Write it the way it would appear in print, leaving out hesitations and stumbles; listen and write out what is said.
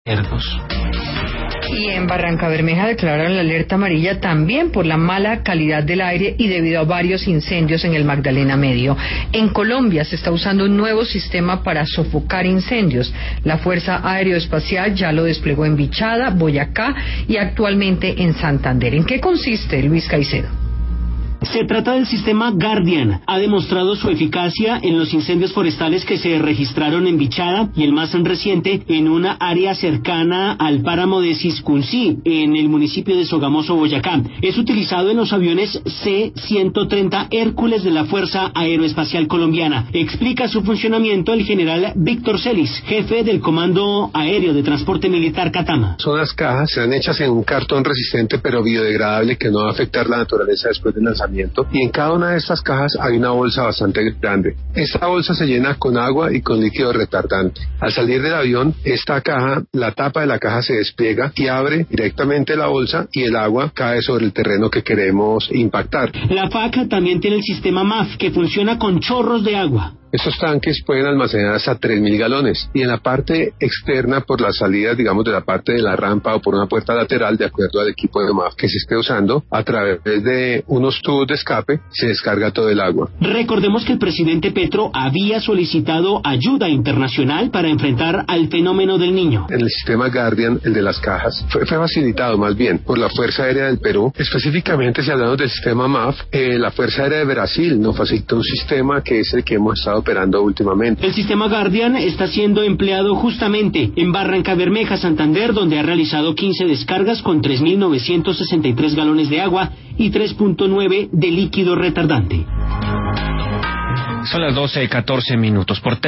Y en Barrancabermeja declararon la alerta amarilla también por la mala calidad del aire y debido a varios incendios en el Magdalena Medio. En Colombia se está usando un nuevo sistema para sofocar incendios. La Fuerza Aeroespacial ya lo desplegó en Bichada, Boyacá y actualmente en Santander. ¿En qué consiste, Luis Caicedo? Se trata del sistema Guardian. Ha demostrado su eficacia en los incendios forestales que se registraron en Bichada y el más reciente en una área cercana al páramo de Siscuncí, en el municipio de Sogamoso, Boyacá. Es utilizado en los aviones C-130 Hércules de la Fuerza Aeroespacial Colombiana. Explica su funcionamiento el general Víctor Celis, jefe del Comando Aéreo de Transporte Militar Catama. Son las cajas, serán hechas en un cartón resistente pero biodegradable que no va a afectar la naturaleza después del lanzamiento. Y en cada una de estas cajas hay una bolsa bastante grande. Esta bolsa se llena con agua y con líquido retardante. Al salir del avión, esta caja, la tapa de la caja se despliega y abre directamente la bolsa y el agua cae sobre el terreno que queremos impactar. La FAC también tiene el sistema MAF que funciona con chorros de agua. Estos tanques pueden almacenar hasta 3.000 galones y en la parte externa, por las salidas, digamos, de la parte de la rampa o por una puerta lateral, de acuerdo al equipo de MAF que se esté usando, a través de unos tubos de escape se descarga todo el agua. Recordemos que el presidente Petro había solicitado ayuda internacional para enfrentar al fenómeno del Niño. En el sistema Guardian, el de las cajas, fue facilitado más bien por la Fuerza Aérea del Perú. Específicamente, si hablamos del sistema MAF, la Fuerza Aérea de Brasil nos facilitó un sistema que es el que hemos estado operando últimamente. El sistema Guardian está siendo empleado justamente en Barrancabermeja, Santander, donde ha realizado 15 descargas con 3.963 galones de agua y 3.9 de líquido retardante. Son las 12:14 minutos. Por